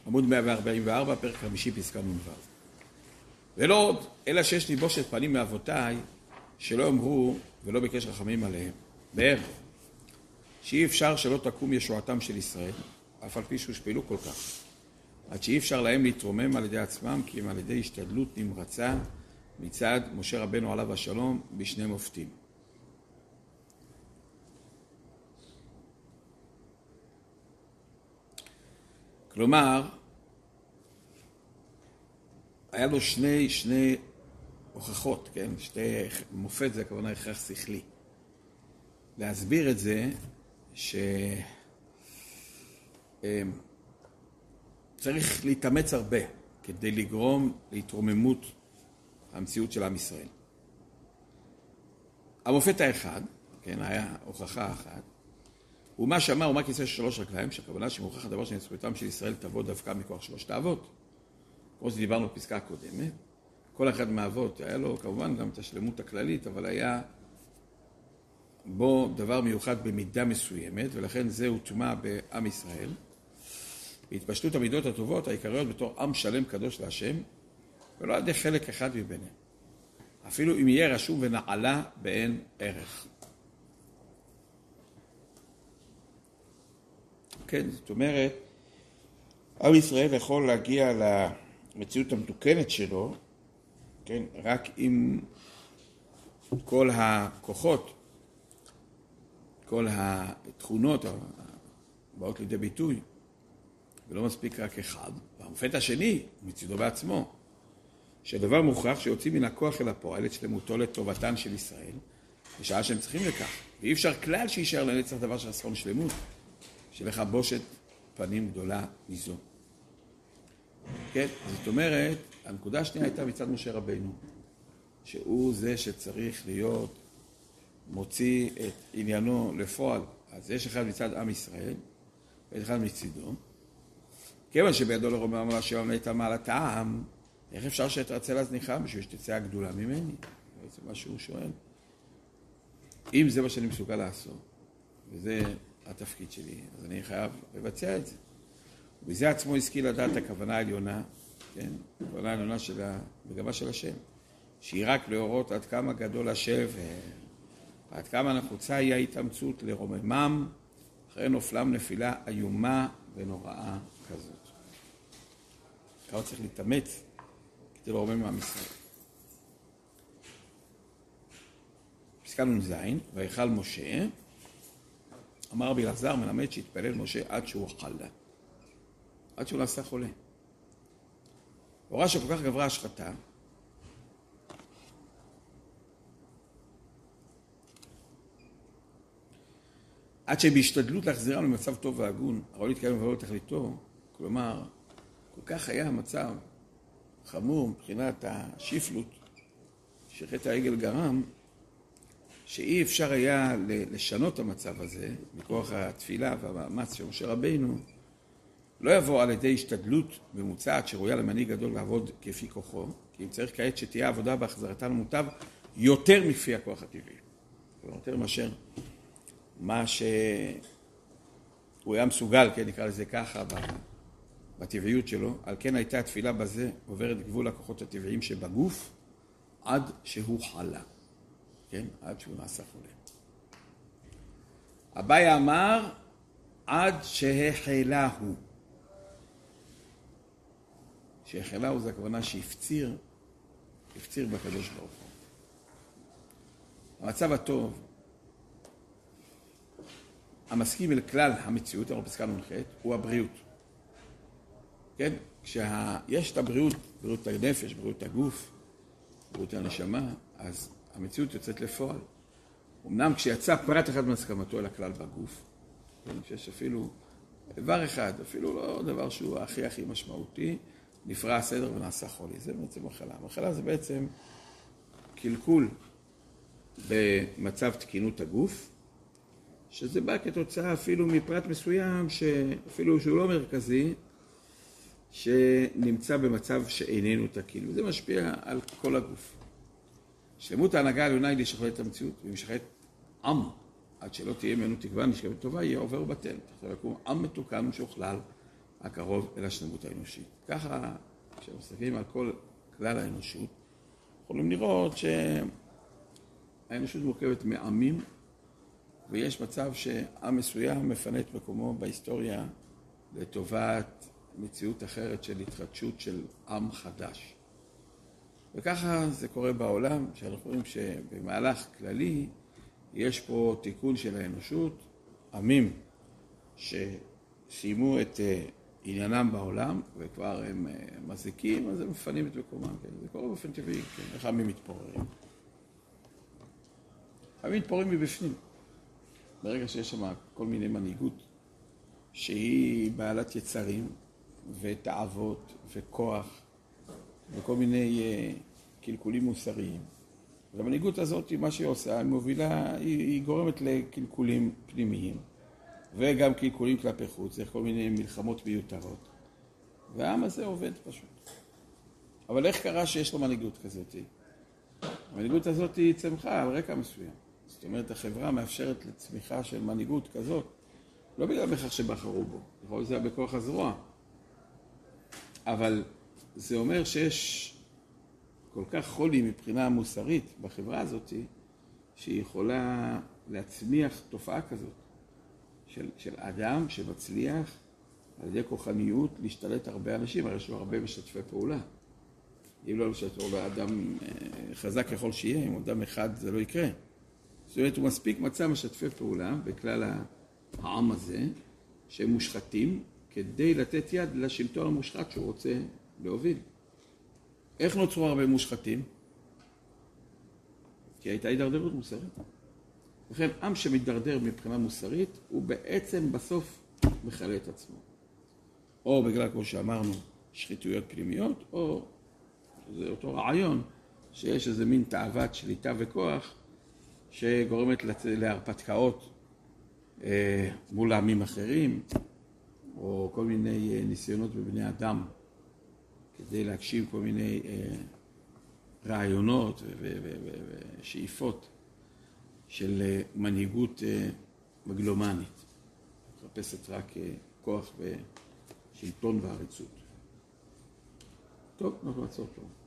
עמוד 144, פרק 5, פסקה נ"ו. ולא עוד, אלא שיש לי בושת פנים מאבותיי, שלא אמרו ולא ביקש רחמים עליהם. בערב, שאי אפשר שלא תקום ישועתם של ישראל, אף על פי שהושפלו כל כך, עד שאי אפשר להם להתרומם על ידי עצמם, כי הם על ידי השתדלות נמרצה מצד משה רבנו עליו השלום בשני מופתים. כלומר, היה לו שני הוכחות, כן? מופת זה הכוונה הכרח שכלי. להסביר את זה צריך להתאמץ הרבה כדי לגרום להתרוממות המציאות של עם ישראל. המופת האחד, כן, היה הוכחה אחת, הוא מה שאמר, הוא מה כיסא שלוש רגליים, שהכוונה שמוכח הדבר שנצחותם של ישראל תבוא דווקא מכוח שלושת האבות. כמו שדיברנו בפסקה הקודמת, כל אחד מהאבות היה לו כמובן גם את השלמות הכללית, אבל היה בו דבר מיוחד במידה מסוימת, ולכן זה הוטמע בעם ישראל. בהתפשטות המידות הטובות העיקריות בתור עם שלם קדוש להשם, ולא עד חלק אחד מביניהם. אפילו אם יהיה רשום ונעלה באין ערך. כן, זאת אומרת, עם ישראל יכול להגיע למציאות המתוקנת שלו, כן, רק עם כל הכוחות, כל התכונות הבאות לידי ביטוי, ולא מספיק רק אחד. והמופת השני, מצידו בעצמו, שהדבר מוכרח שיוצא מן הכוח אל הפועל את שלמותו לטובתן של ישראל, בשעה שהם צריכים לכך. ואי אפשר כלל שישאר לנצח דבר של אסון שלמות, שלך בושת פנים גדולה מזו. כן, זאת אומרת, הנקודה השנייה הייתה מצד משה רבינו, שהוא זה שצריך להיות מוציא את עניינו לפועל. אז יש אחד מצד עם ישראל, ויש אחד מצידו. כיוון שבידו לרומם על השם נהייתה מעלתם, איך אפשר שתרצה להזניחה בשביל שתצא הגדולה ממני? זה מה שהוא שואל. אם זה מה שאני מסוגל לעשות, וזה התפקיד שלי, אז אני חייב לבצע את זה. ובזה עצמו השכיל לדעת הכוונה העליונה, כן? הכוונה העליונה של המגמה של השם, שהיא רק להורות עד כמה גדול השבר, עד כמה נחוצה היא ההתאמצות לרוממם, אחרי נופלם נפילה איומה ונוראה כזאת. כמה צריך להתאמץ כדי לרומם עם ישראל. פסקה נ"ז, ויכל משה, אמר רבי אלעזר, מלמד שהתפלל משה עד שהוא חלה, עד שהוא נעשה חולה. הוא ראה שכל כך גברה השחתה, עד שבהשתדלות להחזירם למצב טוב והגון, הראוי להתקיים ולא לתכליתו, כלומר, כל כך היה המצב חמור מבחינת השפלות שחטא העגל גרם, שאי אפשר היה לשנות את המצב הזה, מכוח התפילה והמאמץ של משה רבינו, לא יבוא על ידי השתדלות ממוצעת שראויה למנהיג גדול לעבוד כפי כוחו, כי אם צריך כעת שתהיה עבודה בהחזרתן למוטב יותר מפי הכוח הטבעי. כלומר, יותר מאשר מה שהוא היה מסוגל, כן, נקרא לזה ככה, בטבעיות שלו. על כן הייתה התפילה בזה עוברת גבול הכוחות הטבעיים שבגוף, עד שהוא חלה. כן, עד שהוא נעשה חולה. אביי אמר, עד שהחלה הוא. שהחלה הוא זה הכוונה שהפציר בקדוש ברוך הוא. המצב הטוב, המסכים אל כלל המציאות, אנחנו פסקה נ"ח, הוא הבריאות. כן, כשיש את הבריאות, בריאות הנפש, בריאות הגוף, בריאות הנשמה, אז המציאות יוצאת לפועל. אמנם כשיצא פרט אחד מהסכמתו אל הכלל בגוף, שיש אפילו דבר אחד, אפילו לא דבר שהוא הכי משמעותי, נפרע הסדר ונעשה חולי. זה בעצם מחלה. המחלה זה בעצם קלקול במצב תקינות הגוף, שזה בא כתוצאה אפילו מפרט מסוים, אפילו שהוא לא מרכזי, שנמצא במצב שאיננו תקין. וזה משפיע על כל הגוף. שלמות ההנהגה העליונה היא לשכלל את המציאות, ומשכלל עם, עד שלא תהיה ממנו תקווה נשכבת טובה, יהיה עובר בטל. עכשיו יקום עם מתוקן ושוכלל, הקרוב אל השלמות האנושית. ככה, כשמסתכלים על כל כלל האנושות, יכולים לראות שהאנושות מורכבת מעמים, ויש מצב שעם מסוים מפנה את מקומו בהיסטוריה לטובת מציאות אחרת של התחדשות של עם חדש. וככה זה קורה בעולם, שאנחנו רואים שבמהלך כללי יש פה תיקון של האנושות, עמים שסיימו את עניינם בעולם וכבר הם מזיקים, אז הם מפנים את מקומם. כן? זה קורה באופן טבעי, כן? איך עמים מתפוררים? עמים מתפוררים מבפנים. ברגע שיש שם כל מיני מנהיגות שהיא בעלת יצרים ותאוות וכוח וכל מיני קלקולים מוסריים. והמנהיגות הזאת, מה שהיא עושה, היא מובילה, היא גורמת לקלקולים פנימיים וגם קלקולים כלפי חוץ, זה כל מיני מלחמות מיותרות. והעם הזה עובד פשוט. אבל איך קרה שיש לו מנהיגות כזאת? המנהיגות הזאת היא צמחה על רקע מסוים. זאת אומרת, החברה מאפשרת לצמיחה של מנהיגות כזאת, לא בגלל בכך שבחרו בו, יכול להיות זה בכוח הזרוע. אבל זה אומר שיש כל כך חולי מבחינה מוסרית בחברה הזאת, שהיא יכולה להצמיח תופעה כזאת, של אדם שמצליח על ידי כוחניות להשתלט הרבה אנשים, הרי יש לו הרבה משתפי פעולה. אם לא משתף פעולה, אדם חזק ככל שיהיה, אם אדם אחד זה לא יקרה. זאת אומרת, הוא מספיק מצא משתפי פעולה בכלל העם הזה, שהם מושחתים, כדי לתת יד לשלטון המושחת שהוא רוצה להוביל. איך נוצרו הרבה מושחתים? כי הייתה הידרדרות מוסרית. לכן, עם שמתדרדר מבחינה מוסרית, הוא בעצם בסוף מחלה את עצמו. או בגלל, כמו שאמרנו, שחיתויות פנימיות, או זה אותו רעיון, שיש איזה מין תאוות שליטה וכוח, שגורמת להרפתקאות מול עמים אחרים, או כל מיני ניסיונות בבני אדם, כדי להגשים כל מיני רעיונות ושאיפות של מנהיגות מגלומנית, מחפשת רק כוח ושלטון ועריצות. טוב, אנחנו נעצור פה.